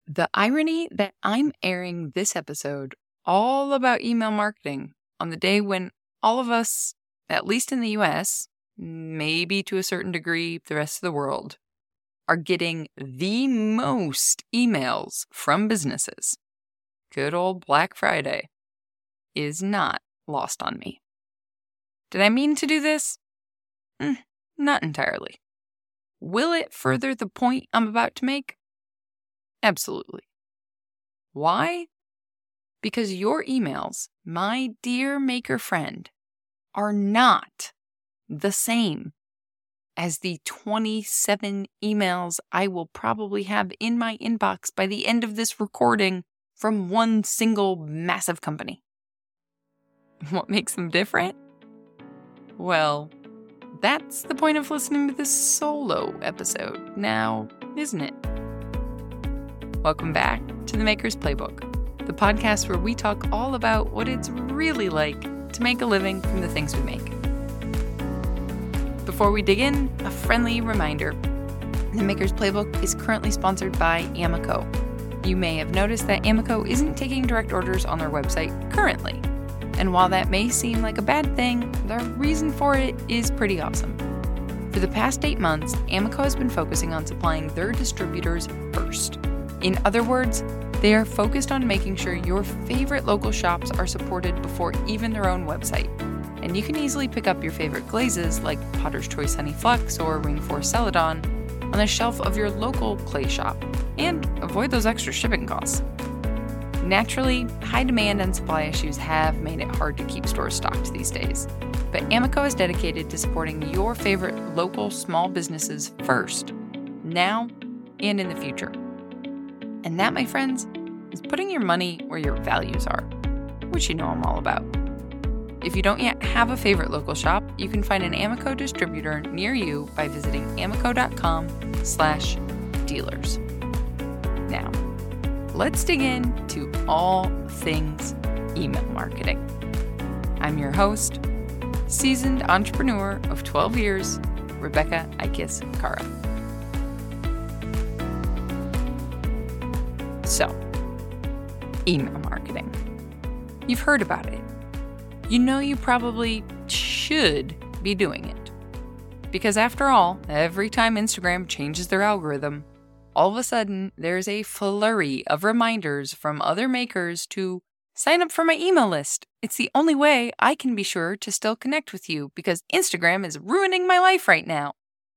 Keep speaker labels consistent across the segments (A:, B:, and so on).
A: The irony that I'm airing this episode all about email marketing on the day when all of us, at least in the US, maybe to a certain degree the rest of the world, are getting the most emails from businesses. Good old Black Friday is not lost on me. Did I mean to do this? Not entirely. Will it further the point I'm about to make? Absolutely. Why? Because your emails, my dear maker friend, are not the same as the 27 emails I will probably have in my inbox by the end of this recording from one single massive company. What makes them different? Well, that's the point of listening to this solo episode now, isn't it? Welcome back to The Maker's Playbook, the podcast where we talk all about what it's really like to make a living from the things we make. Before we dig in, a friendly reminder. The Maker's Playbook is currently sponsored by Amico. You may have noticed that Amico isn't taking direct orders on their website currently. And while that may seem like a bad thing, the reason for it is pretty awesome. For the past 8 months, Amico has been focusing on supplying their distributors first. In other words, they are focused on making sure your favorite local shops are supported before even their own website. And you can easily pick up your favorite glazes like Potter's Choice Honey Flux or Rainforest Celadon on the shelf of your local clay shop and avoid those extra shipping costs. Naturally, high demand and supply issues have made it hard to keep stores stocked these days. But Amico is dedicated to supporting your favorite local small businesses first, now and in the future. And that, my friends, is putting your money where your values are, which you know I'm all about. If you don't yet have a favorite local shop, you can find an Amico distributor near you by visiting amico.com/dealers. Now, let's dig into all things email marketing. I'm your host, seasoned entrepreneur of 12 years, Rebecca Ikes Kara. So, email marketing. You've heard about it. You know you probably should be doing it. Because after all, every time Instagram changes their algorithm, all of a sudden there's a flurry of reminders from other makers to sign up for my email list. It's the only way I can be sure to still connect with you because Instagram is ruining my life right now.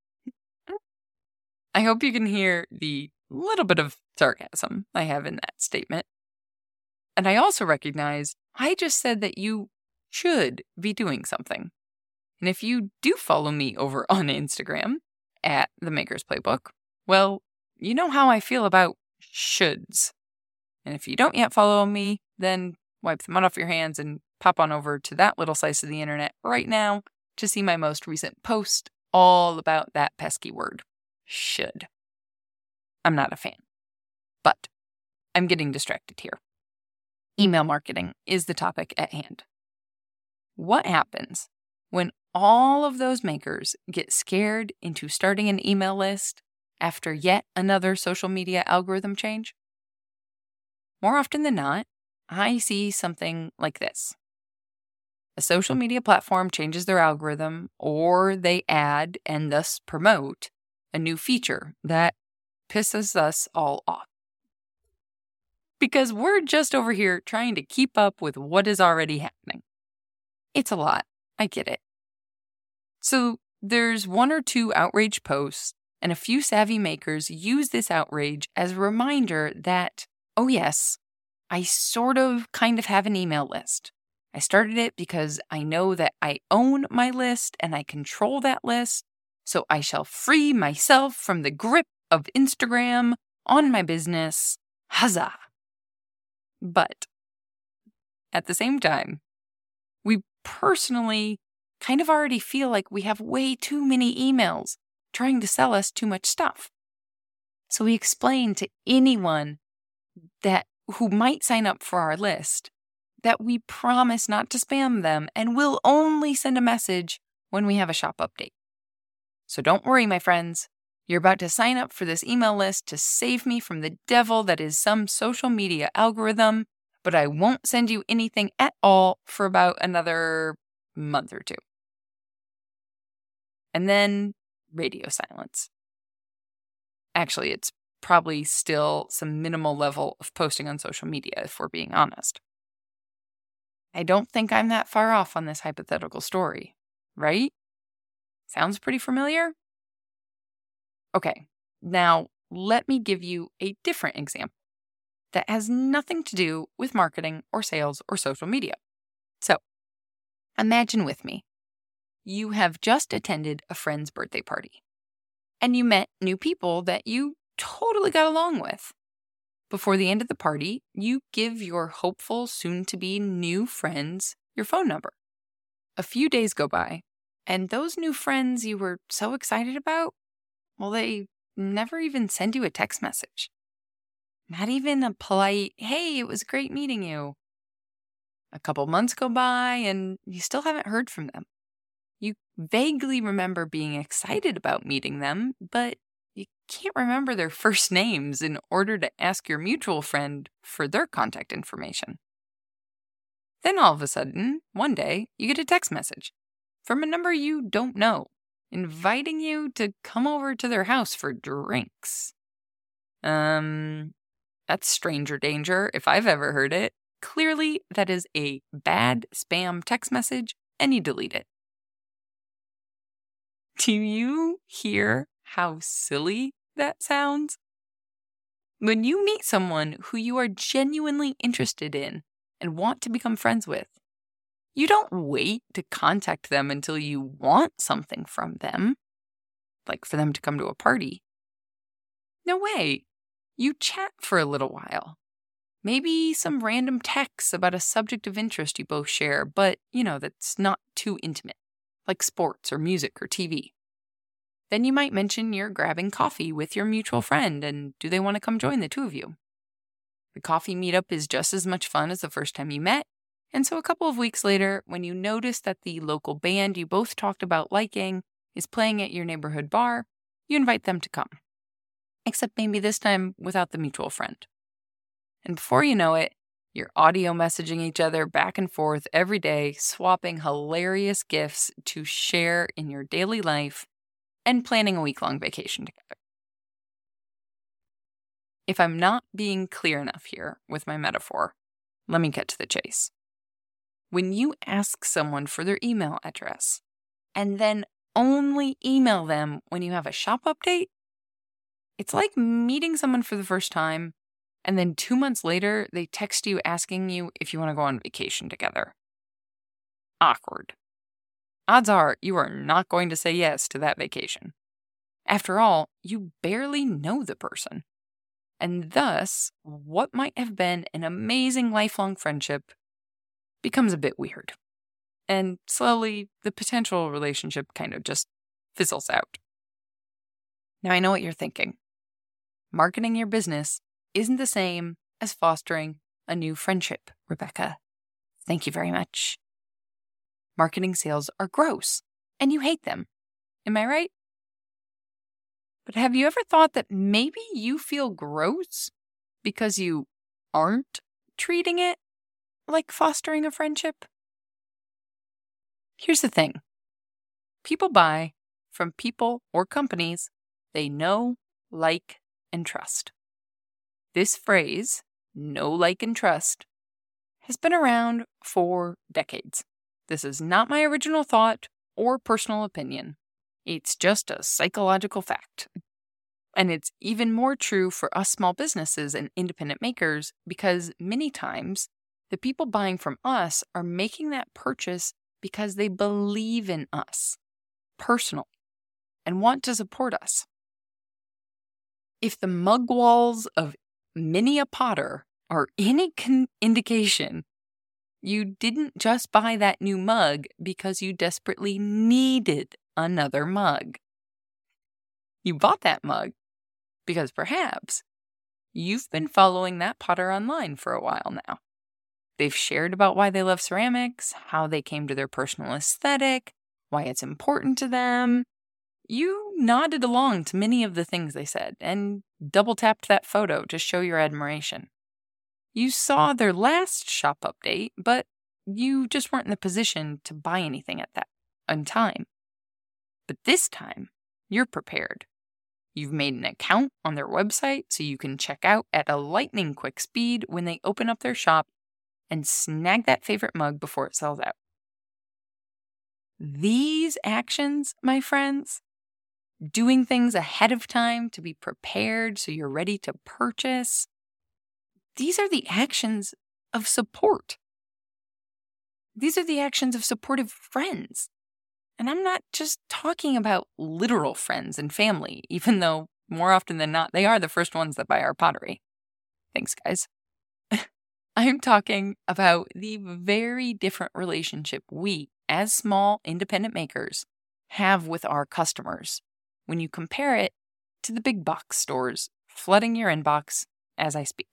A: I hope you can hear the little bit of sarcasm I have in that statement. And I also recognize I just said that you should be doing something. And if you do follow me over on Instagram at The Maker's Playbook, well, you know how I feel about shoulds. And if you don't yet follow me, then wipe the mud off your hands and pop on over to that little slice of the internet right now to see my most recent post all about that pesky word, should. I'm not a fan. But I'm getting distracted here. Email marketing is the topic at hand. What happens when all of those makers get scared into starting an email list after yet another social media algorithm change? More often than not, I see something like this. A social media platform changes their algorithm, or they add and thus promote a new feature that pisses us all off. Because we're just over here trying to keep up with what is already happening. It's a lot. I get it. So there's 1 or 2 outrage posts, and a few savvy makers use this outrage as a reminder that, oh yes, I kind of have an email list. I started it because I know that I own my list and I control that list, so I shall free myself from the grip of Instagram on my business. Huzzah! But at the same time, we personally kind of already feel like we have way too many emails trying to sell us too much stuff. So we explain to anyone who might sign up for our list that we promise not to spam them and will only send a message when we have a shop update. So don't worry, my friends. You're about to sign up for this email list to save me from the devil that is some social media algorithm, but I won't send you anything at all for about another month or two. And then radio silence. Actually, it's probably still some minimal level of posting on social media, if we're being honest. I don't think I'm that far off on this hypothetical story, right? Sounds pretty familiar? Okay, now let me give you a different example that has nothing to do with marketing or sales or social media. So, imagine with me, you have just attended a friend's birthday party, and you met new people that you totally got along with. Before the end of the party, you give your hopeful, soon-to-be new friends your phone number. A few days go by, and those new friends you were so excited about, well, they never even send you a text message. Not even a polite, hey, it was great meeting you. A couple months go by, and you still haven't heard from them. You vaguely remember being excited about meeting them, but you can't remember their first names in order to ask your mutual friend for their contact information. Then all of a sudden, one day, you get a text message from a number you don't know, inviting you to come over to their house for drinks. That's stranger danger if I've ever heard it. Clearly, that is a bad spam text message, and you delete it. Do you hear how silly that sounds? When you meet someone who you are genuinely interested in and want to become friends with, you don't wait to contact them until you want something from them, like for them to come to a party. No way. You chat for a little while. Maybe some random texts about a subject of interest you both share, but, that's not too intimate, like sports or music or TV. Then you might mention you're grabbing coffee with your mutual friend, and do they want to come join the two of you? The coffee meetup is just as much fun as the first time you met, and so a couple of weeks later, when you notice that the local band you both talked about liking is playing at your neighborhood bar, you invite them to come. Except maybe this time without the mutual friend. And before you know it, you're audio messaging each other back and forth every day, swapping hilarious gifts to share in your daily life, and planning a week-long vacation together. If I'm not being clear enough here with my metaphor, let me get to the chase. When you ask someone for their email address, and then only email them when you have a shop update, it's like meeting someone for the first time, and then 2 months later, they text you asking you if you want to go on vacation together. Awkward. Odds are you are not going to say yes to that vacation. After all, you barely know the person. And thus, what might have been an amazing lifelong friendship becomes a bit weird. And slowly, the potential relationship kind of just fizzles out. Now, I know what you're thinking. Marketing your business isn't the same as fostering a new friendship, Rebecca. Thank you very much. Marketing sales are gross, and you hate them. Am I right? But have you ever thought that maybe you feel gross because you aren't treating it like fostering a friendship? Here's the thing. People buy from people or companies they know, like, and trust. This phrase, know, like, and trust, has been around for decades. This is not my original thought or personal opinion. It's just a psychological fact. And it's even more true for us small businesses and independent makers because many times the people buying from us are making that purchase because they believe in us, personally, and want to support us. If the mug walls of many a Potter are any indication, you didn't just buy that new mug because you desperately needed another mug. You bought that mug because perhaps you've been following that Potter online for a while now. They've shared about why they love ceramics, how they came to their personal aesthetic, why it's important to them. You nodded along to many of the things they said and double-tapped that photo to show your admiration. You saw their last shop update, but you just weren't in the position to buy anything at that time. But this time, you're prepared. You've made an account on their website so you can check out at a lightning quick speed when they open up their shop and snag that favorite mug before it sells out. These actions, my friends, doing things ahead of time to be prepared so you're ready to purchase, these are the actions of support. These are the actions of supportive friends. And I'm not just talking about literal friends and family, even though more often than not, they are the first ones that buy our pottery. Thanks, guys. I'm talking about the very different relationship we, as small independent makers, have with our customers when you compare it to the big box stores flooding your inbox as I speak.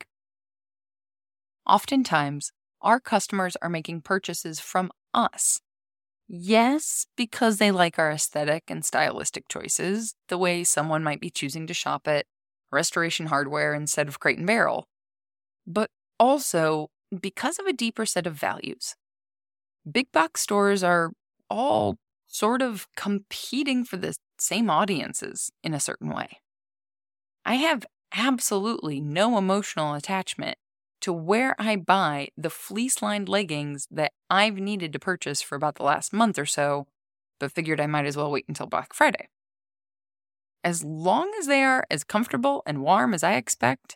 A: Oftentimes, our customers are making purchases from us. Yes, because they like our aesthetic and stylistic choices, the way someone might be choosing to shop at Restoration Hardware instead of Crate & Barrel, but also because of a deeper set of values. Big box stores are all sort of competing for the same audiences in a certain way. I have absolutely no emotional attachment to where I buy the fleece-lined leggings that I've needed to purchase for about the last month or so, but figured I might as well wait until Black Friday. As long as they are as comfortable and warm as I expect,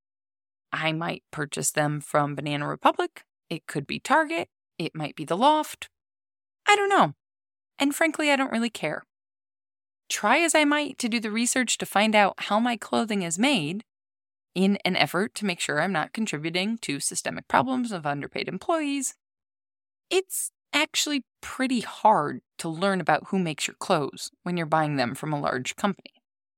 A: I might purchase them from Banana Republic. It could be Target. It might be The Loft. I don't know. And frankly, I don't really care. Try as I might to do the research to find out how my clothing is made, in an effort to make sure I'm not contributing to systemic problems of underpaid employees, it's actually pretty hard to learn about who makes your clothes when you're buying them from a large company.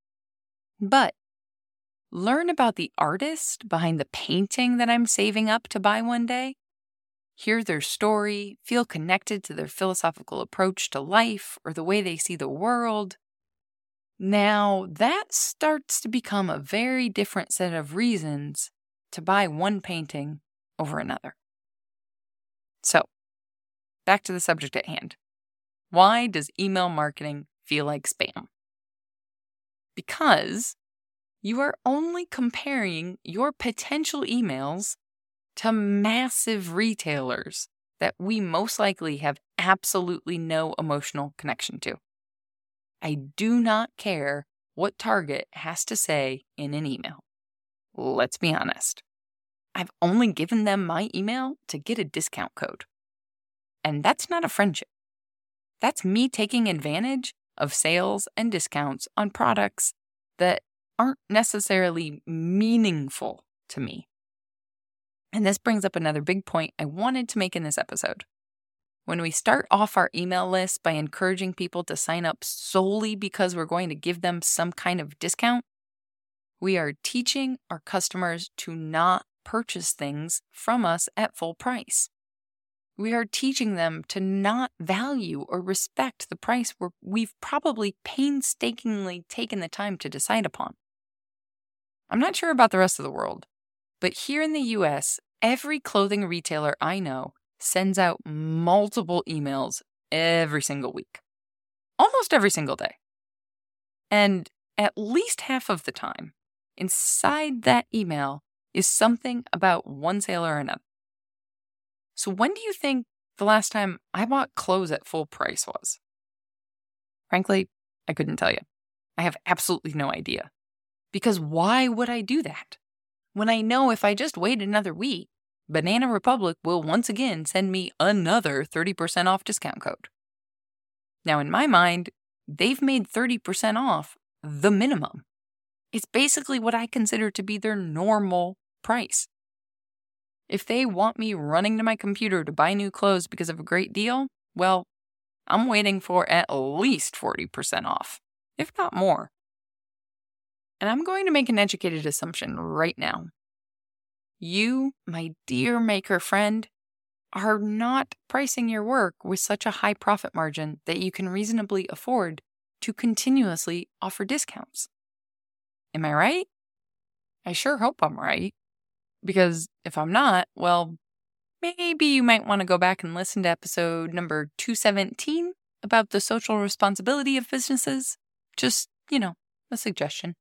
A: But learn about the artist behind the painting that I'm saving up to buy one day, hear their story, feel connected to their philosophical approach to life or the way they see the world. Now, that starts to become a very different set of reasons to buy one painting over another. So, back to the subject at hand. Why does email marketing feel like spam? Because you are only comparing your potential emails to massive retailers that we most likely have absolutely no emotional connection to. I do not care what Target has to say in an email. Let's be honest. I've only given them my email to get a discount code. And that's not a friendship. That's me taking advantage of sales and discounts on products that aren't necessarily meaningful to me. And this brings up another big point I wanted to make in this episode. When we start off our email list by encouraging people to sign up solely because we're going to give them some kind of discount, we are teaching our customers to not purchase things from us at full price. We are teaching them to not value or respect the price we've probably painstakingly taken the time to decide upon. I'm not sure about the rest of the world, but here in the US, every clothing retailer I know sends out multiple emails every single week, almost every single day. And at least half of the time, inside that email is something about one sale or another. So when do you think the last time I bought clothes at full price was? Frankly, I couldn't tell you. I have absolutely no idea. Because why would I do that? When I know if I just wait another week, Banana Republic will once again send me another 30% off discount code. Now, in my mind, they've made 30% off the minimum. It's basically what I consider to be their normal price. If they want me running to my computer to buy new clothes because of a great deal, well, I'm waiting for at least 40% off, if not more. And I'm going to make an educated assumption right now. You, my dear maker friend, are not pricing your work with such a high profit margin that you can reasonably afford to continuously offer discounts. Am I right? I sure hope I'm right. Because if I'm not, well, maybe you might want to go back and listen to episode number 217 about the social responsibility of businesses. Just, a suggestion.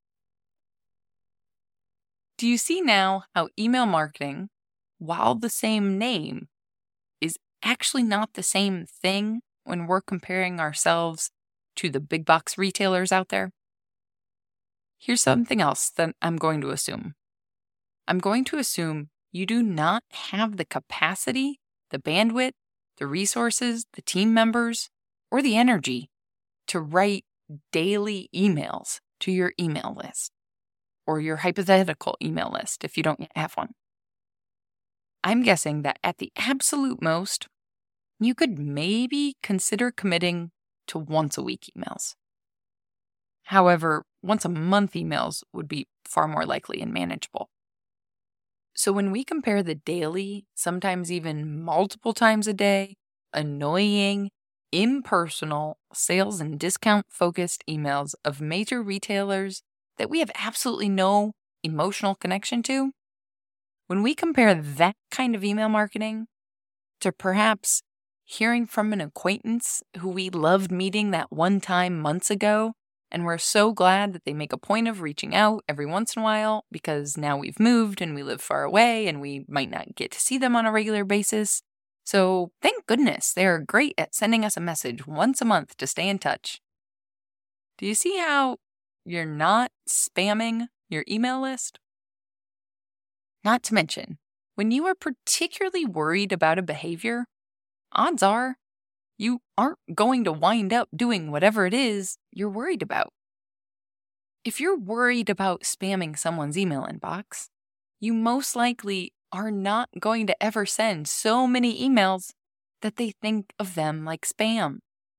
A: Do you see now how email marketing, while the same name, is actually not the same thing when we're comparing ourselves to the big box retailers out there? Here's something else that I'm going to assume. I'm going to assume you do not have the capacity, the bandwidth, the resources, the team members, or the energy to write daily emails to your email list or your hypothetical email list if you don't yet have one. I'm guessing that at the absolute most, you could maybe consider committing to once a week emails. However, once a month emails would be far more likely and manageable. So when we compare the daily, sometimes even multiple times a day, annoying, impersonal, sales and discount-focused emails of major retailers that we have absolutely no emotional connection to, when we compare that kind of email marketing to perhaps hearing from an acquaintance who we loved meeting that one time months ago, and we're so glad that they make a point of reaching out every once in a while because now we've moved and we live far away and we might not get to see them on a regular basis. So thank goodness they're great at sending us a message once a month to stay in touch. Do you see how you're not spamming your email list? Not to mention, when you are particularly worried about a behavior, odds are you aren't going to wind up doing whatever it is you're worried about. If you're worried about spamming someone's email inbox, you most likely are not going to ever send so many emails that they think of them like spam.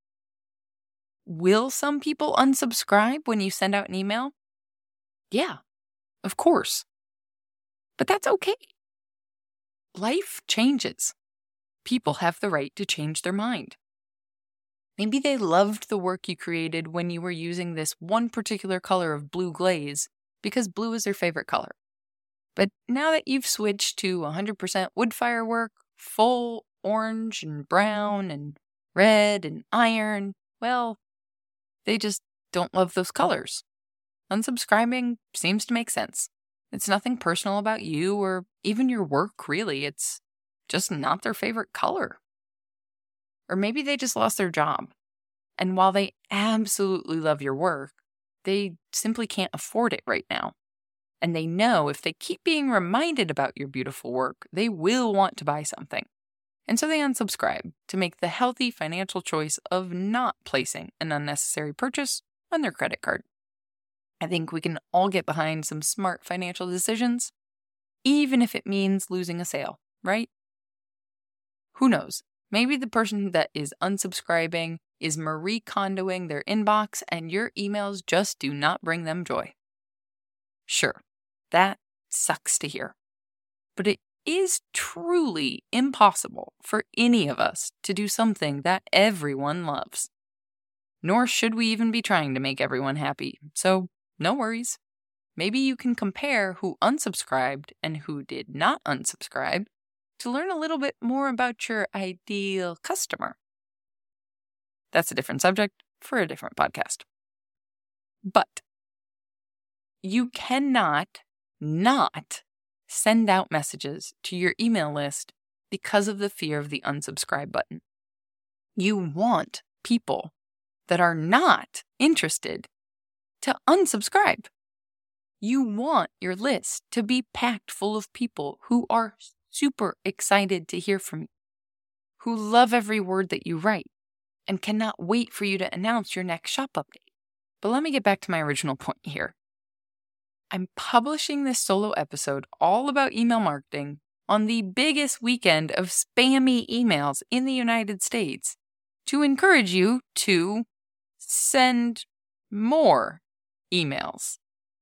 A: Will some people unsubscribe when you send out an email? Yeah, of course. But that's okay. Life changes. People have the right to change their mind. Maybe they loved the work you created when you were using this one particular color of blue glaze because blue is their favorite color. But now that you've switched to 100% wood firework, full orange and brown and red and iron, well, they just don't love those colors. Unsubscribing seems to make sense. It's nothing personal about you or even your work, really. It's just not their favorite color. Or maybe they just lost their job. And while they absolutely love your work, they simply can't afford it right now. And they know if they keep being reminded about your beautiful work, they will want to buy something. And so they unsubscribe to make the healthy financial choice of not placing an unnecessary purchase on their credit card. I think we can all get behind some smart financial decisions, even if it means losing a sale, right? Who knows? Maybe the person that is unsubscribing is Marie Kondoing their inbox and your emails just do not bring them joy. Sure, that sucks to hear. But it is truly impossible for any of us to do something that everyone loves. Nor should we even be trying to make everyone happy, so no worries. Maybe you can compare who unsubscribed and who did not unsubscribe to learn a little bit more about your ideal customer. That's a different subject for a different podcast. But you cannot not send out messages to your email list because of the fear of the unsubscribe button. You want people that are not interested to unsubscribe. You want your list to be packed full of people who are super excited to hear from you, who love every word that you write, and cannot wait for you to announce your next shop update. But let me get back to my original point here. I'm publishing this solo episode all about email marketing on the biggest weekend of spammy emails in the United States to encourage you to send more emails.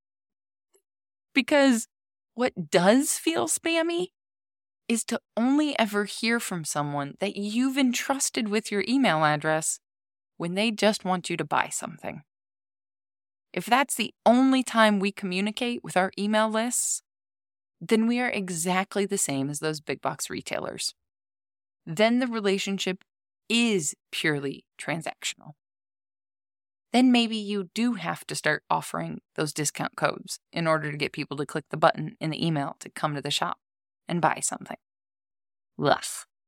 A: Because what does feel spammy is to only ever hear from someone that you've entrusted with your email address when they just want you to buy something. If that's the only time we communicate with our email lists, then we are exactly the same as those big box retailers. Then the relationship is purely transactional. Then maybe you do have to start offering those discount codes in order to get people to click the button in the email to come to the shop and buy something. Ugh.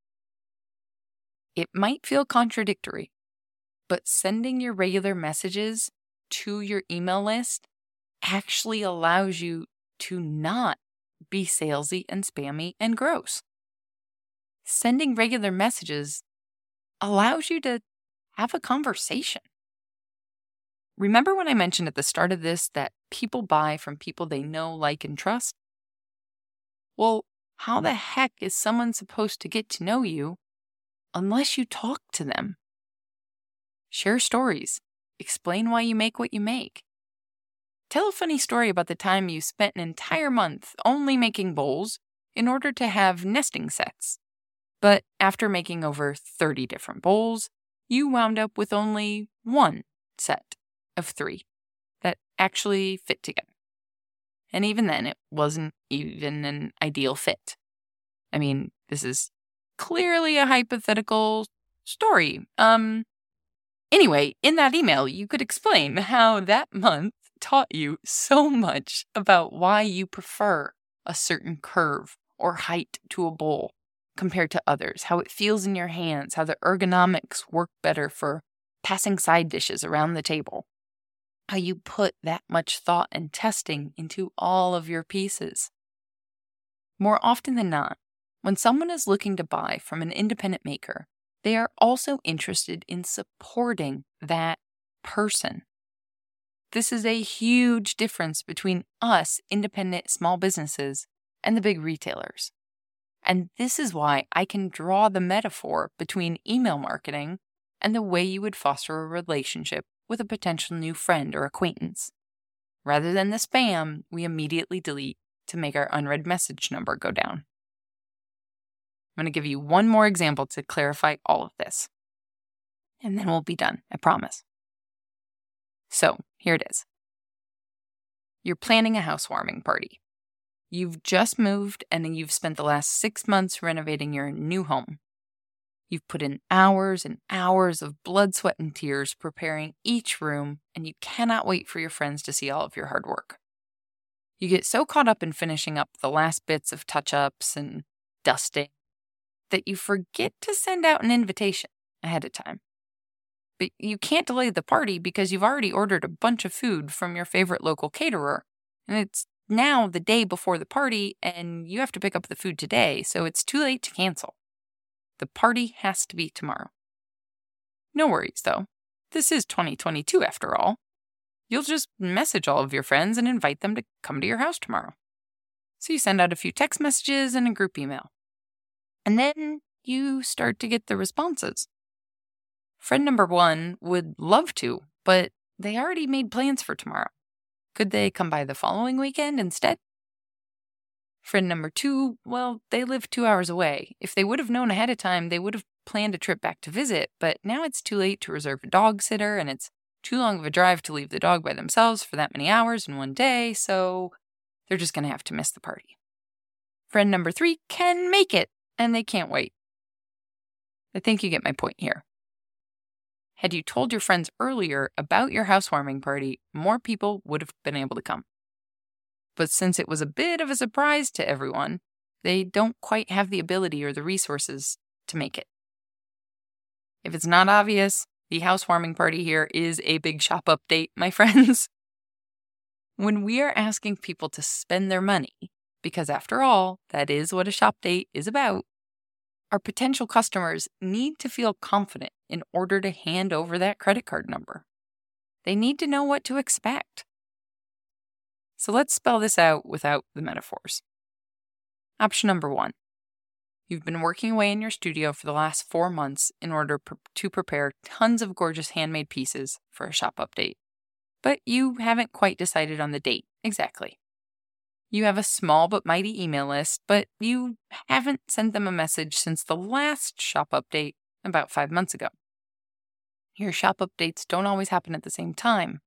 A: It might feel contradictory, but sending your regular messages to your email list actually allows you to not be salesy and spammy and gross. Sending regular messages allows you to have a conversation. Remember when I mentioned at the start of this that people buy from people they know, like, and trust? Well, how the heck is someone supposed to get to know you unless you talk to them? Share stories. Explain why you make what you make. Tell a funny story about the time you spent an entire month only making bowls in order to have nesting sets. But after making over 30 different bowls, you wound up with only one set of 3 that actually fit together. And even then, it wasn't even an ideal fit. I mean, this is clearly a hypothetical story. Anyway, in that email, you could explain how that month taught you so much about why you prefer a certain curve or height to a bowl compared to others, how it feels in your hands, how the ergonomics work better for passing side dishes around the table, how you put that much thought and testing into all of your pieces. More often than not, when someone is looking to buy from an independent maker, they are also interested in supporting that person. This is a huge difference between us independent small businesses and the big retailers. And this is why I can draw the metaphor between email marketing and the way you would foster a relationship with a potential new friend or acquaintance. Rather than the spam we immediately delete to make our unread message number go down. I'm going to give you one more example to clarify all of this. And then we'll be done, I promise. So, here it is. You're planning a housewarming party. You've just moved and you've spent the last 6 months renovating your new home. You've put in hours and hours of blood, sweat, and tears preparing each room, and you cannot wait for your friends to see all of your hard work. You get so caught up in finishing up the last bits of touch-ups and dusting that you forget to send out an invitation ahead of time. But you can't delay the party because you've already ordered a bunch of food from your favorite local caterer, and it's now the day before the party, and you have to pick up the food today, so it's too late to cancel. The party has to be tomorrow. No worries, though. This is 2022 after all. You'll just message all of your friends and invite them to come to your house tomorrow. So you send out a few text messages and a group email. And then you start to get the responses. Friend number 1 would love to, but they already made plans for tomorrow. Could they come by the following weekend instead? Friend number 2, well, they live 2 hours away. If they would have known ahead of time, they would have planned a trip back to visit, but now it's too late to reserve a dog sitter, and it's too long of a drive to leave the dog by themselves for that many hours in one day, so they're just going to have to miss the party. Friend number 3 can make it, and they can't wait. I think you get my point here. Had you told your friends earlier about your housewarming party, more people would have been able to come. But since it was a bit of a surprise to everyone, they don't quite have the ability or the resources to make it. If it's not obvious, the housewarming party here is a big shop update, my friends. When we are asking people to spend their money, because after all, that is what a shop date is about, our potential customers need to feel confident in order to hand over that credit card number. They need to know what to expect. So let's spell this out without the metaphors. Option number 1. You've been working away in your studio for the last 4 months in order to prepare tons of gorgeous handmade pieces for a shop update. But you haven't quite decided on the date exactly. You have a small but mighty email list, but you haven't sent them a message since the last shop update about 5 months ago. Your shop updates don't always happen at the same time,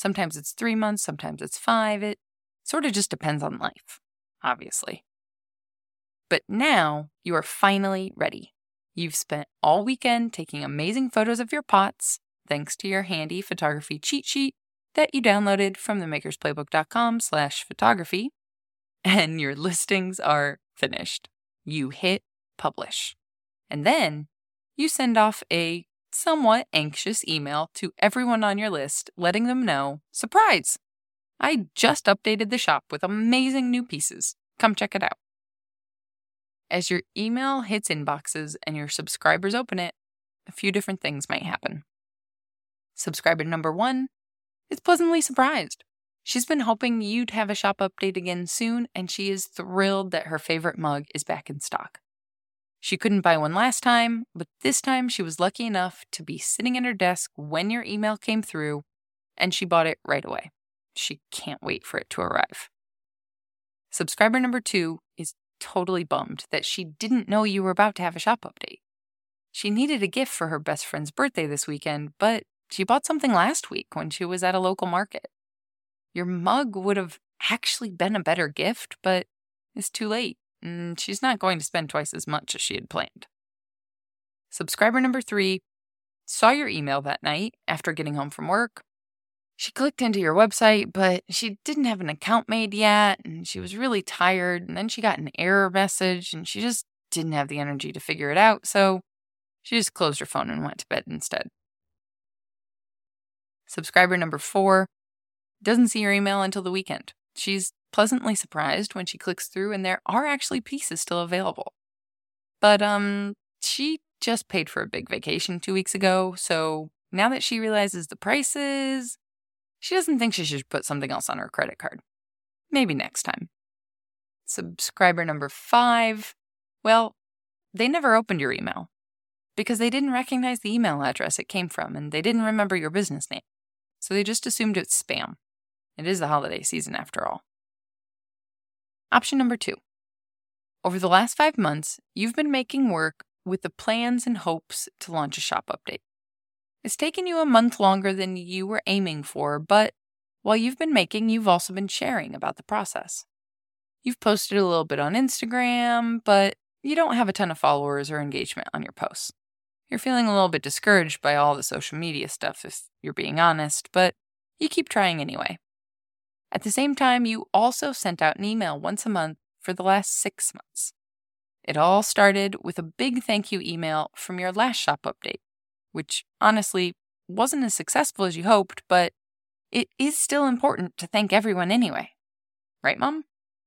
A: Sometimes it's 3 months, sometimes it's 5. It sort of just depends on life, obviously. But now you are finally ready. You've spent all weekend taking amazing photos of your pots, thanks to your handy photography cheat sheet that you downloaded from themakersplaybook.com/photography, and your listings are finished. You hit publish. And then you send off a somewhat anxious email to everyone on your list, letting them know, surprise! I just updated the shop with amazing new pieces. Come check it out. As your email hits inboxes and your subscribers open it, a few different things might happen. Subscriber number 1 is pleasantly surprised. She's been hoping you'd have a shop update again soon, and she is thrilled that her favorite mug is back in stock. She couldn't buy one last time, but this time she was lucky enough to be sitting at her desk when your email came through, and she bought it right away. She can't wait for it to arrive. Subscriber number 2 is totally bummed that she didn't know you were about to have a shop update. She needed a gift for her best friend's birthday this weekend, but she bought something last week when she was at a local market. Your mug would have actually been a better gift, but it's too late, and she's not going to spend twice as much as she had planned. Subscriber number 3 saw your email that night after getting home from work. She clicked into your website, but she didn't have an account made yet, and she was really tired, and then she got an error message, and she just didn't have the energy to figure it out, so she just closed her phone and went to bed instead. Subscriber number 4 doesn't see your email until the weekend. She's pleasantly surprised when she clicks through and there are actually pieces still available. But she just paid for a big vacation 2 weeks ago, so now that she realizes the prices, she doesn't think she should put something else on her credit card. Maybe next time. Subscriber number 5, well, they never opened your email because they didn't recognize the email address it came from and they didn't remember your business name. So they just assumed it's spam. It is the holiday season after all. Option number 2. Over the last 5 months, you've been making work with the plans and hopes to launch a shop update. It's taken you a month longer than you were aiming for, but while you've been making, you've also been sharing about the process. You've posted a little bit on Instagram, but you don't have a ton of followers or engagement on your posts. You're feeling a little bit discouraged by all the social media stuff, if you're being honest, but you keep trying anyway. At the same time, you also sent out an email once a month for the last 6 months. It all started with a big thank you email from your last shop update, which honestly wasn't as successful as you hoped, but it is still important to thank everyone anyway. Right, Mom?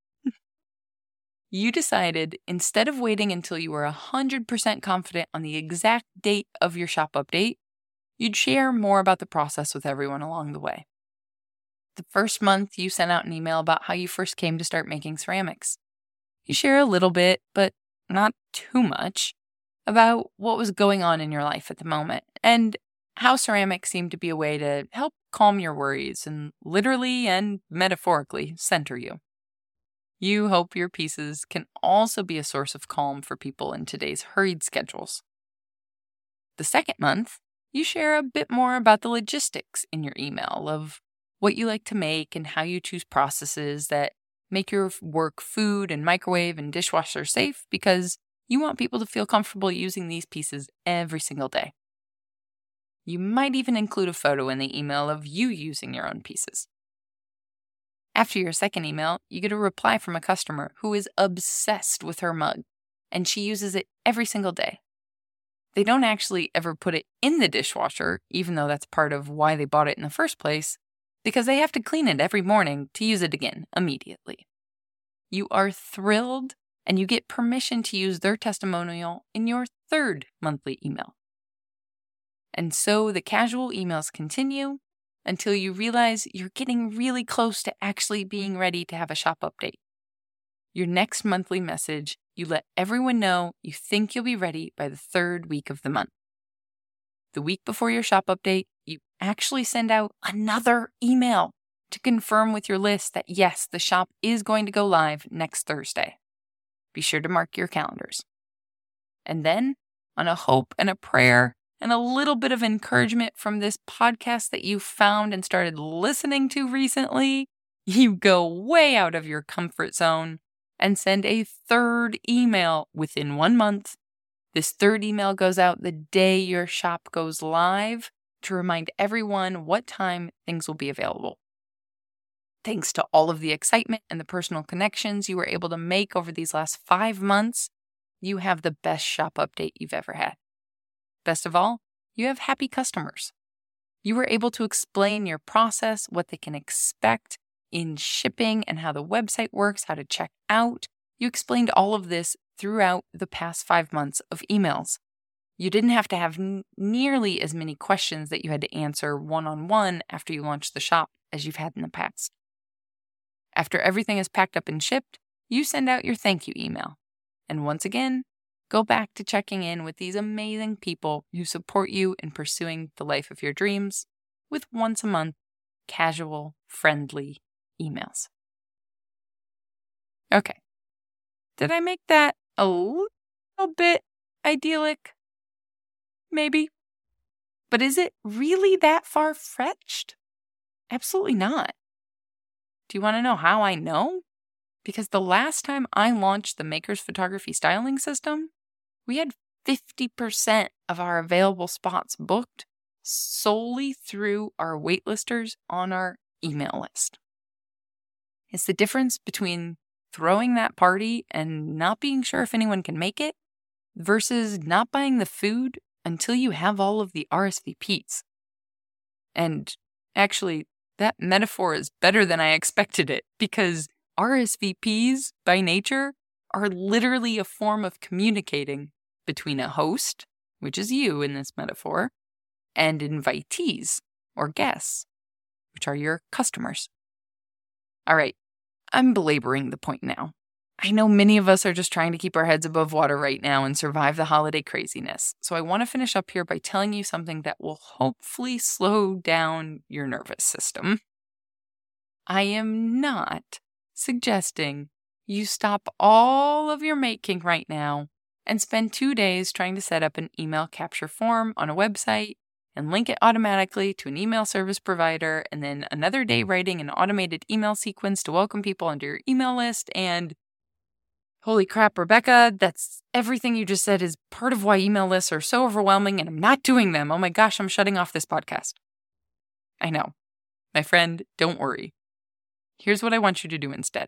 A: You decided instead of waiting until you were 100% confident on the exact date of your shop update, you'd share more about the process with everyone along the way. The first month, you sent out an email about how you first came to start making ceramics. You share a little bit, but not too much, about what was going on in your life at the moment and how ceramics seemed to be a way to help calm your worries and literally and metaphorically center you. You hope your pieces can also be a source of calm for people in today's hurried schedules. The second month, you share a bit more about the logistics in your email of what you like to make and how you choose processes that make your work food and microwave and dishwasher safe because you want people to feel comfortable using these pieces every single day. You might even include a photo in the email of you using your own pieces. After your second email, you get a reply from a customer who is obsessed with her mug, and she uses it every single day. They don't actually ever put it in the dishwasher, even though that's part of why they bought it in the first place, because they have to clean it every morning to use it again immediately. You are thrilled, and you get permission to use their testimonial in your third monthly email. And so the casual emails continue until you realize you're getting really close to actually being ready to have a shop update. Your next monthly message, you let everyone know you think you'll be ready by the 3rd week of the month. The week before your shop update, you actually send out another email to confirm with your list that yes, the shop is going to go live next Thursday. Be sure to mark your calendars. And then, on a hope and a prayer and a little bit of encouragement from this podcast that you found and started listening to recently, you go way out of your comfort zone and send a third email within 1 month. This third email goes out the day your shop goes live to remind everyone what time things will be available. Thanks to all of the excitement and the personal connections you were able to make over these last 5 months, you have the best shop update you've ever had. Best of all, you have happy customers. You were able to explain your process, what they can expect in shipping and how the website works, how to check out. You explained all of this throughout the past 5 months of emails. You didn't have to have nearly as many questions that you had to answer one-on-one after you launched the shop as you've had in the past. After everything is packed up and shipped, you send out your thank you email. And once again, go back to checking in with these amazing people who support you in pursuing the life of your dreams with once a month, casual, friendly emails. Okay. Did I make that a little bit idyllic? Maybe. But is it really that far-fetched? Absolutely not. Do you want to know how I know? Because the last time I launched the Makers Photography Styling System, we had 50% of our available spots booked solely through our waitlisters on our email list. It's the difference between throwing that party and not being sure if anyone can make it versus not buying the food until you have all of the RSVPs. And actually, that metaphor is better than I expected it because RSVPs, by nature, are literally a form of communicating between a host, which is you in this metaphor, and invitees, or guests, which are your customers. All right, I'm belaboring the point now. I know many of us are just trying to keep our heads above water right now and survive the holiday craziness, so I want to finish up here by telling you something that will hopefully slow down your nervous system. I am not suggesting you stop all of your making right now and spend 2 days trying to set up an email capture form on a website and link it automatically to an email service provider, and then another day writing an automated email sequence to welcome people onto your email list. And holy crap, Rebecca, that's everything you just said is part of why email lists are so overwhelming and I'm not doing them. Oh my gosh, I'm shutting off this podcast. I know. My friend, don't worry. Here's what I want you to do instead.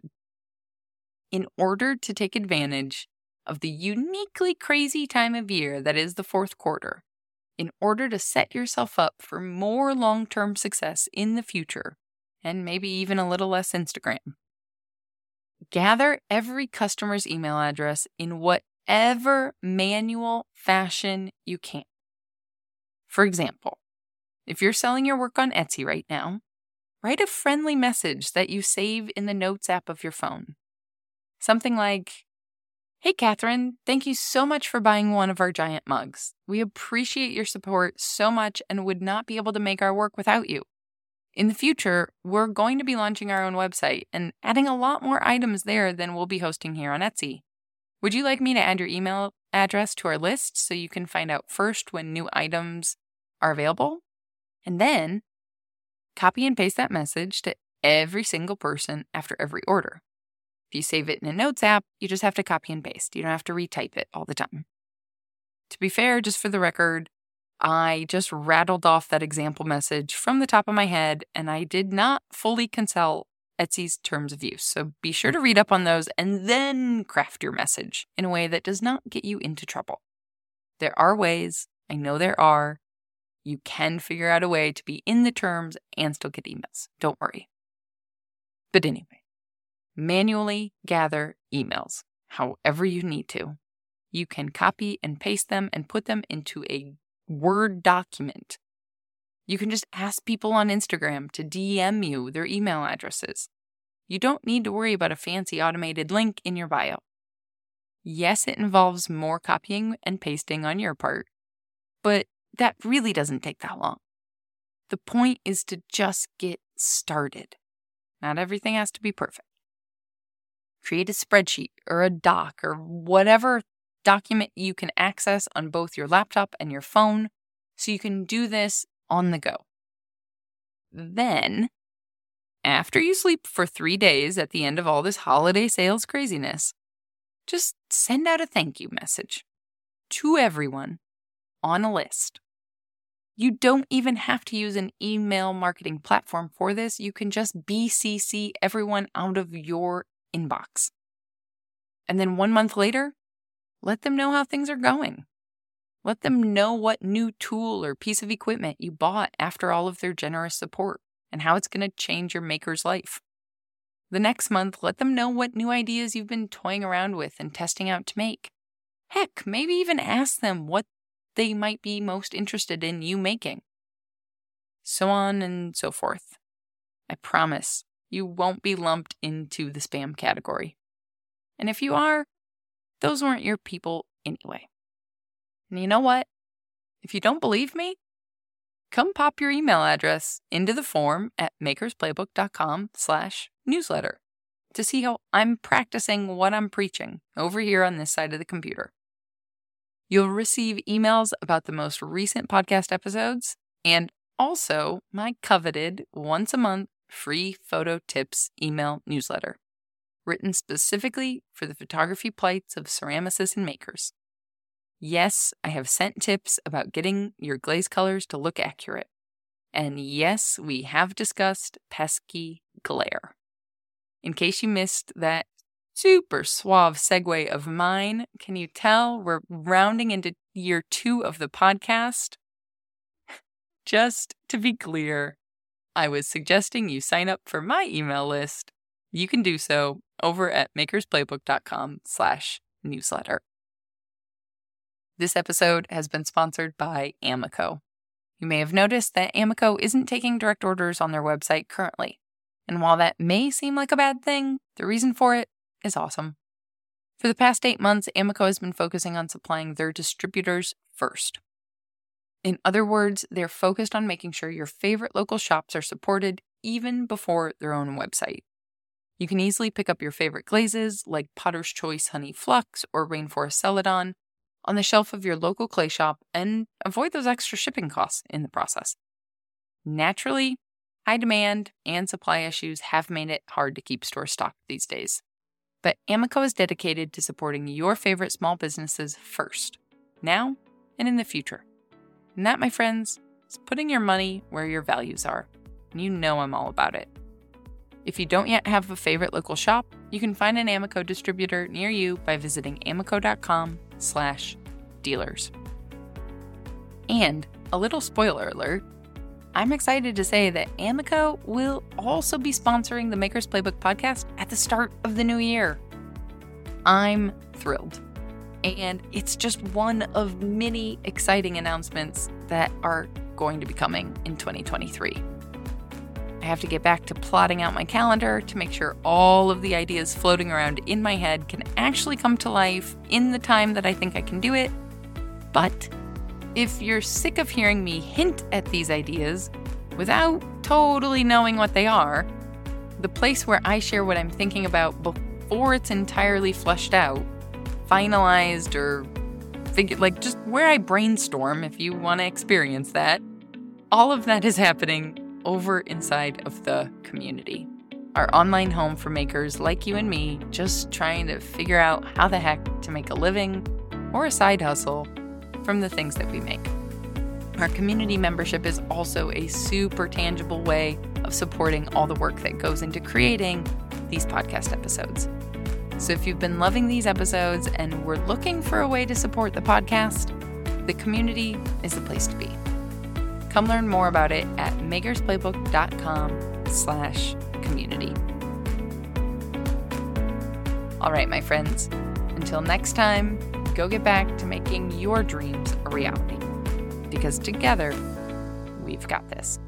A: In order to take advantage of the uniquely crazy time of year that is the fourth quarter, in order to set yourself up for more long-term success in the future, and maybe even a little less Instagram, gather every customer's email address in whatever manual fashion you can. For example, if you're selling your work on Etsy right now, write a friendly message that you save in the Notes app of your phone. Something like, "Hey, Catherine, thank you so much for buying one of our giant mugs. We appreciate your support so much and would not be able to make our work without you. In the future, we're going to be launching our own website and adding a lot more items there than we'll be hosting here on Etsy. Would you like me to add your email address to our list so you can find out first when new items are available? And then copy and paste that message to every single person after every order. If you save it in a Notes app, you just have to copy and paste. You don't have to retype it all the time." To be fair, just for the record, I just rattled off that example message from the top of my head, and I did not fully consult Etsy's terms of use. So be sure to read up on those and then craft your message in a way that does not get you into trouble. There are ways. I know there are. You can figure out a way to be in the terms and still get emails. Don't worry. But anyway, manually gather emails however you need to. You can copy and paste them and put them into a Word document. You can just ask people on Instagram to DM you their email addresses. You don't need to worry about a fancy automated link in your bio. Yes, it involves more copying and pasting on your part, but that really doesn't take that long. The point is to just get started. Not everything has to be perfect. Create a spreadsheet or a doc or whatever document you can access on both your laptop and your phone so you can do this on the go. Then, after you sleep for 3 days at the end of all this holiday sales craziness, just send out a thank you message to everyone on a list. You don't even have to use an email marketing platform for this. You can just BCC everyone out of your inbox. And then 1 month later, let them know how things are going. Let them know what new tool or piece of equipment you bought after all of their generous support and how it's going to change your maker's life. The next month, let them know what new ideas you've been toying around with and testing out to make. Heck, maybe even ask them what they might be most interested in you making. So on and so forth. I promise you won't be lumped into the spam category. And if you are, those weren't your people anyway. And you know what? If you don't believe me, come pop your email address into the form at makersplaybook.com/newsletter to see how I'm practicing what I'm preaching over here on this side of the computer. You'll receive emails about the most recent podcast episodes and also my coveted once-a-month free photo tips email newsletter, written specifically for the photography plights of ceramicists and makers. Yes, I have sent tips about getting your glaze colors to look accurate. And yes, we have discussed pesky glare. In case you missed that super suave segue of mine, can you tell we're rounding into year 2 of the podcast? Just to be clear, I was suggesting you sign up for my email list. You can do so over at makersplaybook.com/newsletter. This episode has been sponsored by Amico. You may have noticed that Amico isn't taking direct orders on their website currently. And while that may seem like a bad thing, the reason for it is awesome. For the past 8 months, Amico has been focusing on supplying their distributors first. In other words, they're focused on making sure your favorite local shops are supported even before their own website. You can easily pick up your favorite glazes like Potter's Choice Honey Flux or Rainforest Celadon on the shelf of your local clay shop and avoid those extra shipping costs in the process. Naturally, high demand and supply issues have made it hard to keep stores stocked these days. But Amico is dedicated to supporting your favorite small businesses first, now and in the future. And that, my friends, is putting your money where your values are. And you know I'm all about it. If you don't yet have a favorite local shop, you can find an Amico distributor near you by visiting amico.com/dealers. And a little spoiler alert, I'm excited to say that Amico will also be sponsoring the Maker's Playbook podcast at the start of the new year. I'm thrilled. And it's just one of many exciting announcements that are going to be coming in 2023. I have to get back to plotting out my calendar to make sure all of the ideas floating around in my head can actually come to life in the time that I think I can do it. But if you're sick of hearing me hint at these ideas without totally knowing what they are, the place where I share what I'm thinking about before it's entirely fleshed out, finalized, or just where I brainstorm if you want to experience that, all of that is happening over inside of the community. Our online home for makers like you and me, just trying to figure out how the heck to make a living or a side hustle from the things that we make. Our community membership is also a super tangible way of supporting all the work that goes into creating these podcast episodes. So if you've been loving these episodes and we're looking for a way to support the podcast, the community is the place to be. Come learn more about it at makersplaybook.com/community. All right, my friends, until next time, go get back to making your dreams a reality. Because together, we've got this.